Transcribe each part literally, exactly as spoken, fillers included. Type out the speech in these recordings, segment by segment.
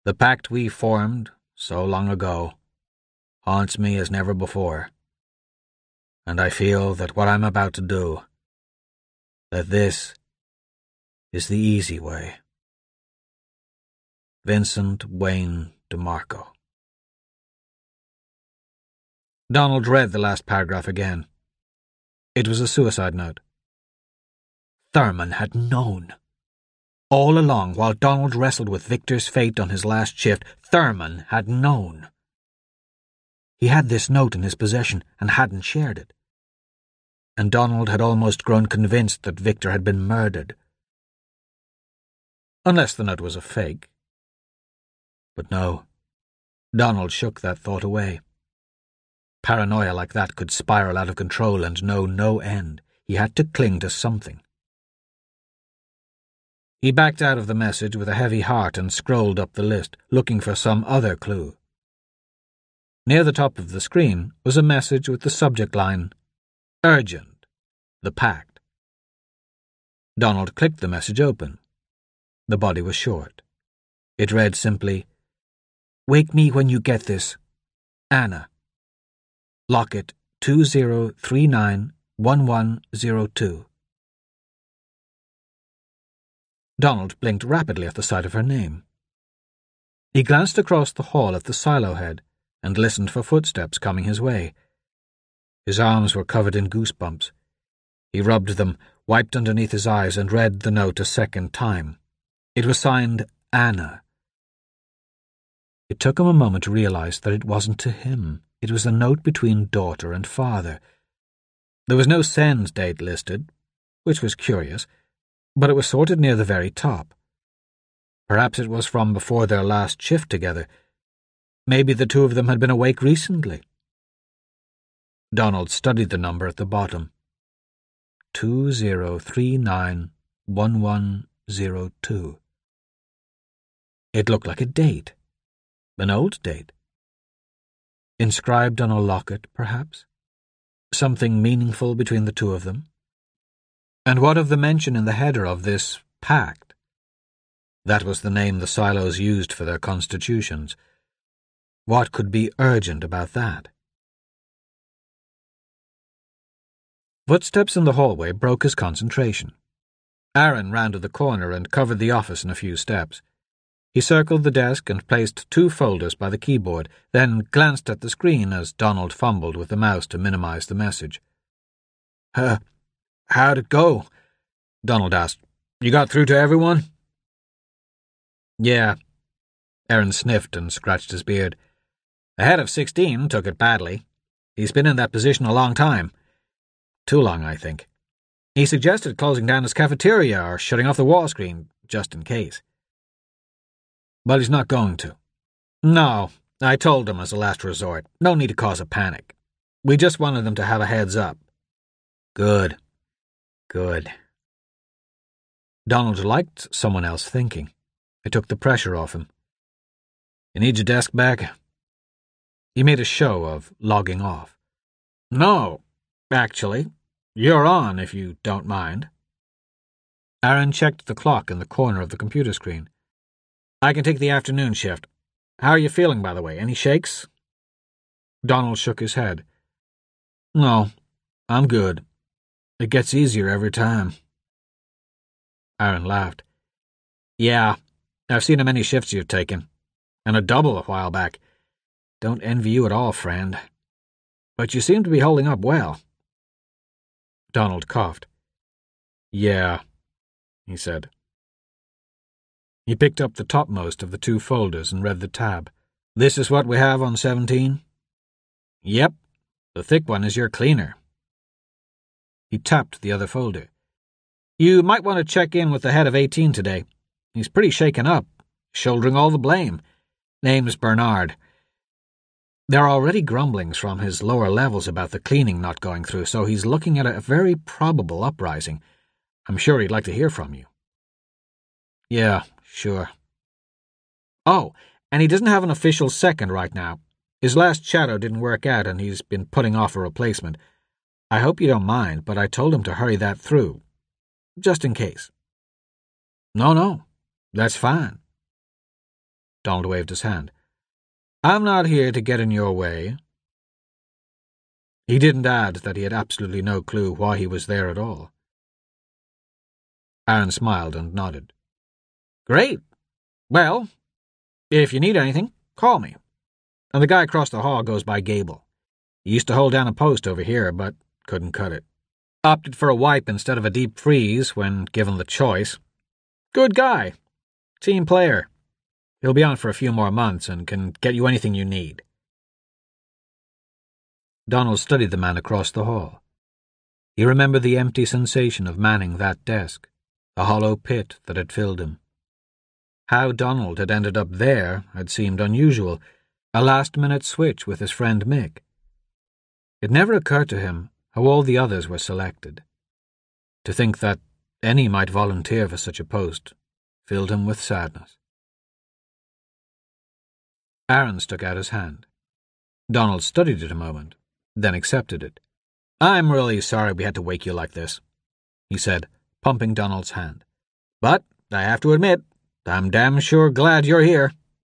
The pact we formed so long ago haunts me as never before, and I feel that what I'm about to do, that this is the easy way. Vincent Wayne DeMarco. Donald read the last paragraph again. It was a suicide note. Thurman had known. All along, while Donald wrestled with Victor's fate on his last shift, Thurman had known. He had this note in his possession and hadn't shared it. And Donald had almost grown convinced that Victor had been murdered. Unless the note was a fake. But no, Donald shook that thought away. Paranoia like that could spiral out of control and know no end. He had to cling to something. He backed out of the message with a heavy heart and scrolled up the list, looking for some other clue. Near the top of the screen was a message with the subject line, Urgent, the Pact. Donald clicked the message open. The body was short. It read simply, Wake me when you get this. Anna. Locket two zero three nine one one zero two. Donald blinked rapidly at the sight of her name. He glanced across the hall at the silo head and listened for footsteps coming his way. His arms were covered in goosebumps. He rubbed them, wiped underneath his eyes, and read the note a second time. It was signed Anna. It took him a moment to realize that it wasn't to him. It was a note between daughter and father. There was no send date listed, which was curious, but it was sorted near the very top. Perhaps it was from before their last shift together. Maybe the two of them had been awake recently. Donald studied the number at the bottom. two zero three nine one one zero two. It looked like a date. An old date. Inscribed on a locket, perhaps? Something meaningful between the two of them? And what of the mention in the header of this pact? That was the name the silos used for their constitutions. What could be urgent about that? Footsteps in the hallway broke his concentration. Aaron rounded the corner and covered the office in a few steps. He circled the desk and placed two folders by the keyboard, then glanced at the screen as Donald fumbled with the mouse to minimize the message. Uh, how'd it go? Donald asked. You got through to everyone? Yeah. Aaron sniffed and scratched his beard. The head of sixteen took it badly. He's been in that position a long time. Too long, I think. He suggested closing down his cafeteria or shutting off the wall screen, just in case. But he's not going to. No, I told him as a last resort. No need to cause a panic. We just wanted them to have a heads up. Good. Good. Donald liked someone else thinking. It took the pressure off him. You need your desk back? He made a show of logging off. No, actually. You're on, if you don't mind. Aaron checked the clock in the corner of the computer screen. I can take the afternoon shift. How are you feeling, by the way? Any shakes? Donald shook his head. No, I'm good. It gets easier every time. Aaron laughed. Yeah, I've seen how many shifts you've taken, and a double a while back. Don't envy you at all, friend. But you seem to be holding up well. Donald coughed. Yeah, he said. He picked up the topmost of the two folders and read the tab. This is what we have on seventeen? Yep, the thick one is your cleaner. He tapped the other folder. You might want to check in with the head of eighteen today. He's pretty shaken up, shouldering all the blame. Name's Bernard. There are already grumblings from his lower levels about the cleaning not going through, so he's looking at a very probable uprising. I'm sure he'd like to hear from you. Yeah, sure. Oh, and he doesn't have an official second right now. His last shadow didn't work out and he's been putting off a replacement. I hope you don't mind, but I told him to hurry that through. Just in case. No, no, that's fine. Donald waved his hand. I'm not here to get in your way. He didn't add that he had absolutely no clue why he was there at all. Aaron smiled and nodded. Great. Well, if you need anything, call me. And the guy across the hall goes by Gable. He used to hold down a post over here, but couldn't cut it. Opted for a wipe instead of a deep freeze when given the choice. Good guy. Team player. He'll be on for a few more months and can get you anything you need. Donald studied the man across the hall. He remembered the empty sensation of manning that desk, the hollow pit that had filled him. How Donald had ended up there had seemed unusual, a last-minute switch with his friend Mick. It never occurred to him how all the others were selected. To think that any might volunteer for such a post filled him with sadness. Aaron stuck out his hand. Donald studied it a moment, then accepted it. I'm really sorry we had to wake you like this, he said, pumping Donald's hand. But I have to admit, I'm damn sure glad you're here.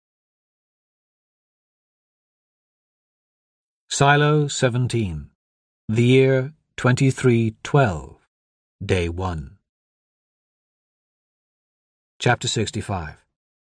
Silo seventeen. The year twenty-three twelve. Day one. Chapter sixty-five.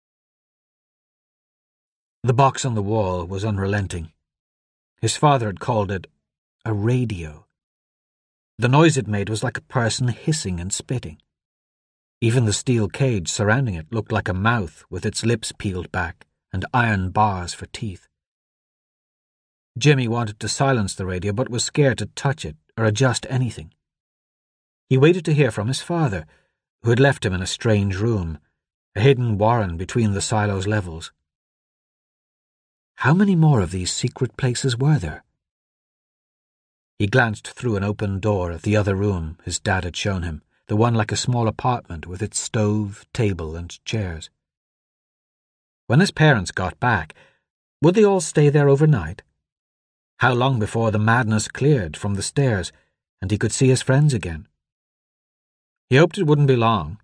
The box on the wall was unrelenting. His father had called it a radio. The noise it made was like a person hissing and spitting. Even the steel cage surrounding it looked like a mouth with its lips peeled back and iron bars for teeth. Jimmy wanted to silence the radio but was scared to touch it or adjust anything. He waited to hear from his father, who had left him in a strange room, a hidden warren between the silo's levels. How many more of these secret places were there? He glanced through an open door at the other room his dad had shown him, the one like a small apartment with its stove, table, and chairs. When his parents got back, would they all stay there overnight? How long before the madness cleared from the stairs and he could see his friends again? He hoped it wouldn't be long.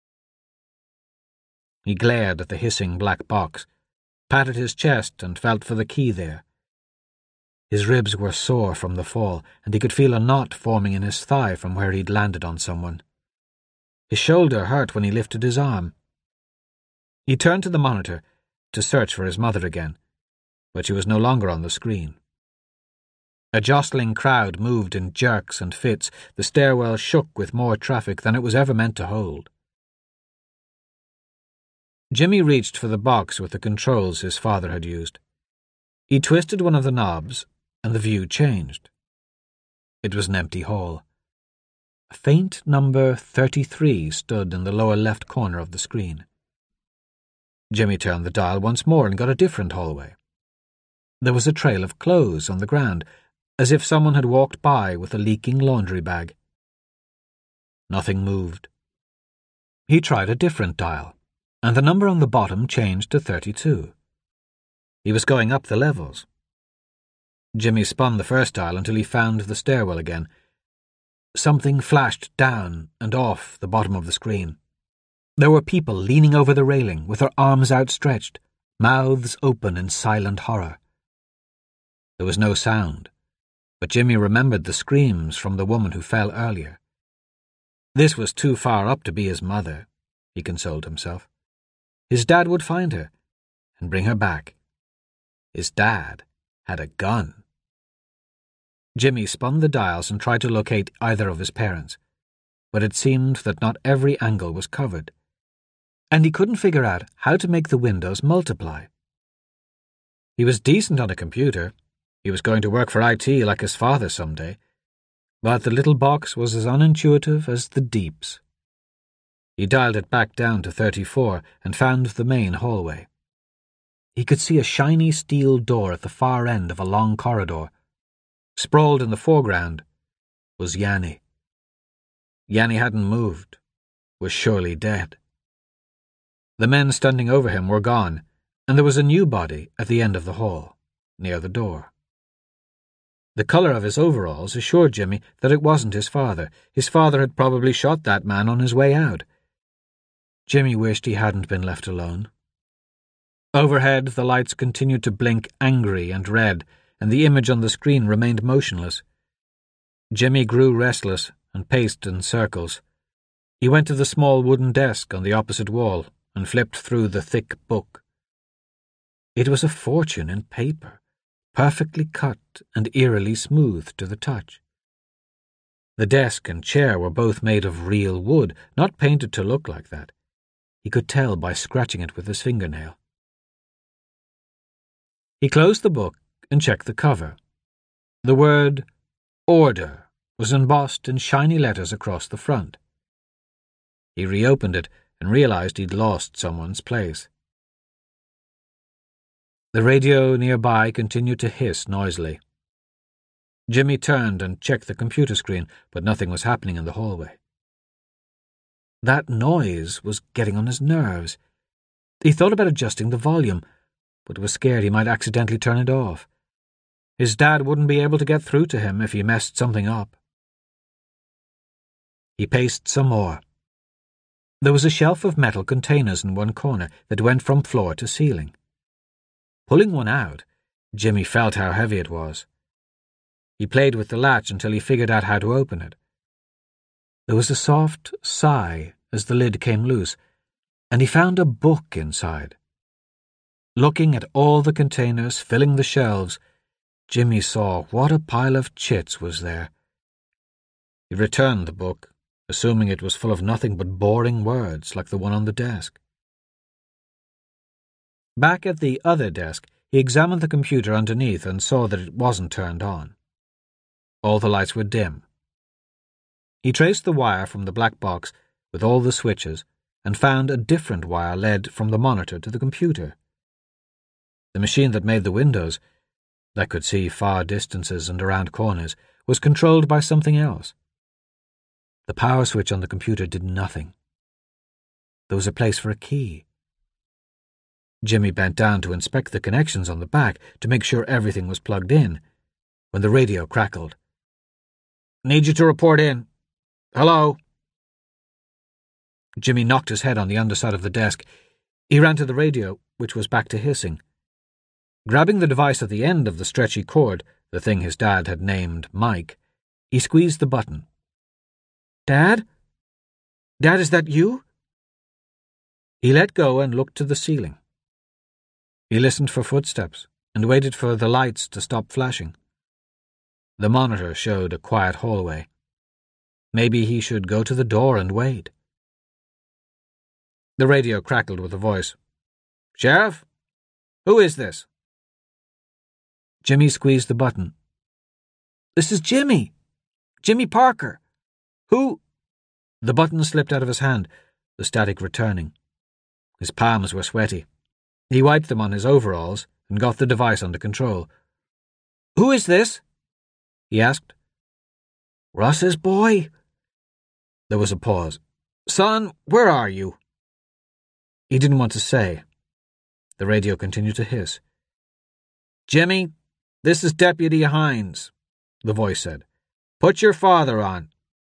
He glared at the hissing black box, patted his chest and felt for the key there. His ribs were sore from the fall, and he could feel a knot forming in his thigh from where he'd landed on someone. His shoulder hurt when he lifted his arm. He turned to the monitor to search for his mother again, but she was no longer on the screen. A jostling crowd moved in jerks and fits. The stairwell shook with more traffic than it was ever meant to hold. Jimmy reached for the box with the controls his father had used. He twisted one of the knobs, and the view changed. It was an empty hall. A faint number thirty-three stood in the lower left corner of the screen. Jimmy turned the dial once more and got a different hallway. There was a trail of clothes on the ground, as if someone had walked by with a leaking laundry bag. Nothing moved. He tried a different dial, and the number on the bottom changed to thirty-two. He was going up the levels. Jimmy spun the first dial until he found the stairwell again. Something flashed down and off the bottom of the screen. There were people leaning over the railing with their arms outstretched, mouths open in silent horror. There was no sound, but Jimmy remembered the screams from the woman who fell earlier. This was too far up to be his mother, he consoled himself. His dad would find her and bring her back. His dad had a gun. Jimmy spun the dials and tried to locate either of his parents, but it seemed that not every angle was covered, and he couldn't figure out how to make the windows multiply. He was decent on a computer. He was going to work for I T like his father someday, but the little box was as unintuitive as the deeps. He dialed it back down to thirty-four and found the main hallway. He could see a shiny steel door at the far end of a long corridor. Sprawled in the foreground was Yanni. Yanni hadn't moved, was surely dead. The men standing over him were gone, and there was a new body at the end of the hall, near the door. The colour of his overalls assured Jimmy that it wasn't his father. His father had probably shot that man on his way out. Jimmy wished he hadn't been left alone. Overhead, the lights continued to blink angry and red, and the image on the screen remained motionless. Jimmy grew restless and paced in circles. He went to the small wooden desk on the opposite wall and flipped through the thick book. It was a fortune in paper, perfectly cut and eerily smooth to the touch. The desk and chair were both made of real wood, not painted to look like that. He could tell by scratching it with his fingernail. He closed the book and checked the cover. The word "Order" was embossed in shiny letters across the front. He reopened it and realized he'd lost someone's place. The radio nearby continued to hiss noisily. Jimmy turned and checked the computer screen, but nothing was happening in the hallway. That noise was getting on his nerves. He thought about adjusting the volume, but was scared he might accidentally turn it off. His dad wouldn't be able to get through to him if he messed something up. He paced some more. There was a shelf of metal containers in one corner that went from floor to ceiling. Pulling one out, Jimmy felt how heavy it was. He played with the latch until he figured out how to open it. There was a soft sigh as the lid came loose, and he found a book inside. Looking at all the containers filling the shelves, Jimmy saw what a pile of chits was there. He returned the book, assuming it was full of nothing but boring words like the one on the desk. Back at the other desk, he examined the computer underneath and saw that it wasn't turned on. All the lights were dim. He traced the wire from the black box with all the switches and found a different wire led from the monitor to the computer. The machine that made the windows, that could see far distances and around corners, was controlled by something else. The power switch on the computer did nothing. There was a place for a key. Jimmy bent down to inspect the connections on the back to make sure everything was plugged in, when the radio crackled. "Need you to report in. Hello?" Jimmy knocked his head on the underside of the desk. He ran to the radio, which was back to hissing. Grabbing the device at the end of the stretchy cord, the thing his dad had named Mike, he squeezed the button. "Dad? Dad, is that you?" He let go and looked to the ceiling. He listened for footsteps and waited for the lights to stop flashing. The monitor showed a quiet hallway. Maybe he should go to the door and wait. The radio crackled with a voice. "Sheriff? Who is this?" Jimmy squeezed the button. "This is Jimmy. Jimmy Parker. Who—" The button slipped out of his hand, the static returning. His palms were sweaty. He wiped them on his overalls and got the device under control. "Who is this?" he asked. "Russ's boy." There was a pause. "Son, where are you?" He didn't want to say. The radio continued to hiss. "Jimmy, this is Deputy Hines," the voice said. "Put your father on."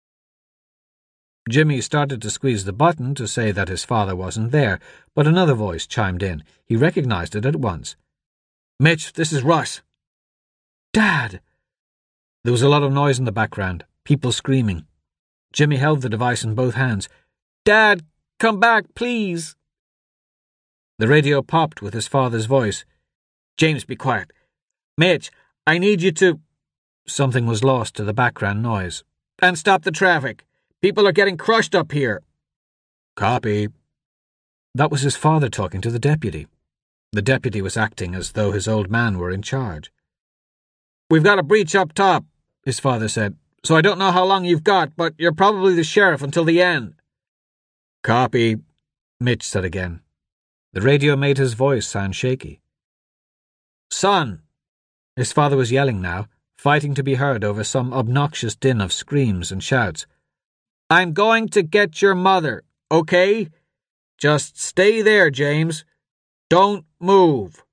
Jimmy started to squeeze the button to say that his father wasn't there, but another voice chimed in. He recognized it at once. "Mitch, this is Russ." "Dad!" There was a lot of noise in the background, people screaming. Jimmy held the device in both hands. "Dad, come back, please." The radio popped with his father's voice. "James, be quiet. Mitch, I need you to—" Something was lost to the background noise. "And stop the traffic. People are getting crushed up here." "Copy." That was his father talking to the deputy. The deputy was acting as though his old man were in charge. "We've got a breach up top," his father said, "so I don't know how long you've got, but you're probably the sheriff until the end." "Copy," Mitch said again. The radio made his voice sound shaky. "Son," his father was yelling now, fighting to be heard over some obnoxious din of screams and shouts. "I'm going to get your mother, okay? Just stay there, James. Don't move."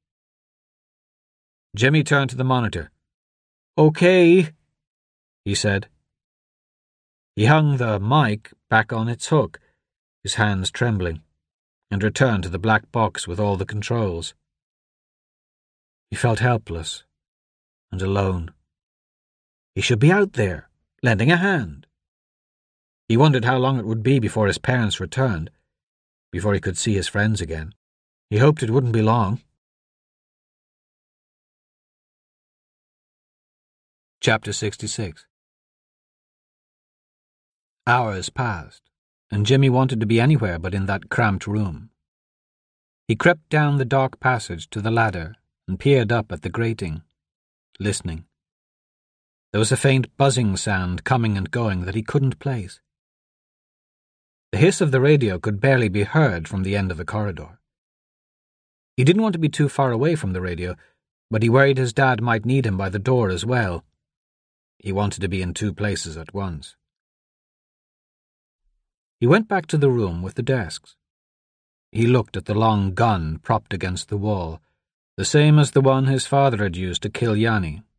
Jimmy turned to the monitor. "Okay," he said. He hung the mic back on its hook, his hands trembling. and returned to the black box with all the controls. He felt helpless and alone. He should be out there, lending a hand. He wondered how long it would be before his parents returned, before he could see his friends again. He hoped it wouldn't be long. Chapter sixty-six. Hours passed, and Jimmy wanted to be anywhere but in that cramped room. He crept down the dark passage to the ladder and peered up at the grating, listening. There was a faint buzzing sound coming and going that he couldn't place. The hiss of the radio could barely be heard from the end of the corridor. He didn't want to be too far away from the radio, but he worried his dad might need him by the door as well. He wanted to be in two places at once. He went back to the room with the desks. He looked at the long gun propped against the wall, the same as the one his father had used to kill Yanni,